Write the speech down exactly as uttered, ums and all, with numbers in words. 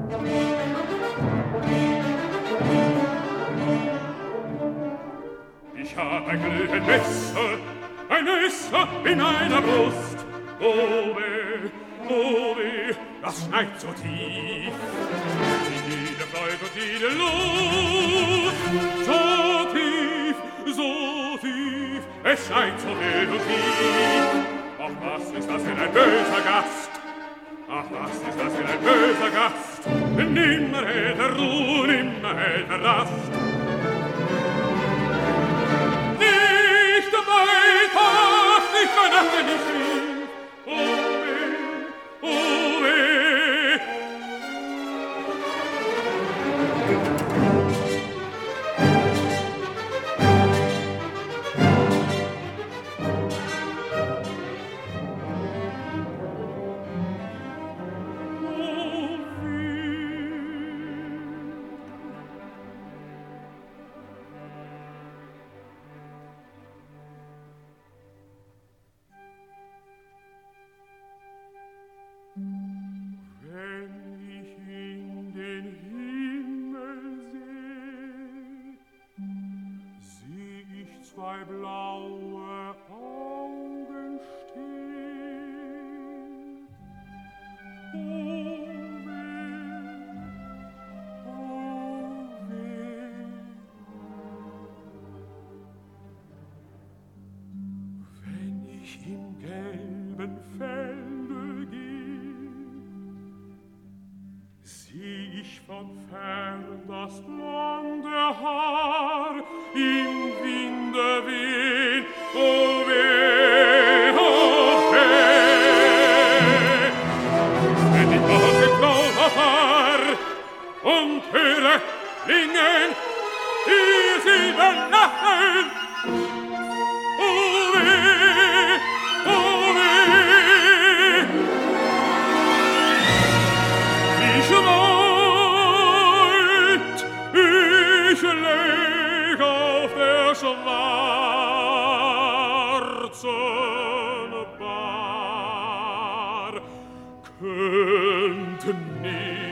Ich hab ein glühend Messer, ein Messer in meiner Brust. Oh weh, oh weh, das schneit so tief. Jede Freude und jede Lust, so tief, so tief, es schneit so wild und tief. Ach, was ist das für ein böser Gast? Ach, was ist das für ein böser Gast? Nimmer hält er Ruhe, nimmer hält er Rast. Nicht bei Tag, nicht bei Nacht, wenn ich rief. Oh weh, oh weh. Zwei blaue Augen stehen. Oh weh, oh weh. Wenn ich im gelben Felde geh, sieh ich von fern das blonde Haar im Winde wehen. Oh weh, oh weh. Wenn ich aus dem Klauber fahr und höre klingen die Silben lachen. Oh weh, oh weh. Ich leid, ich leg auf der schwarzen Bar. Könnten nie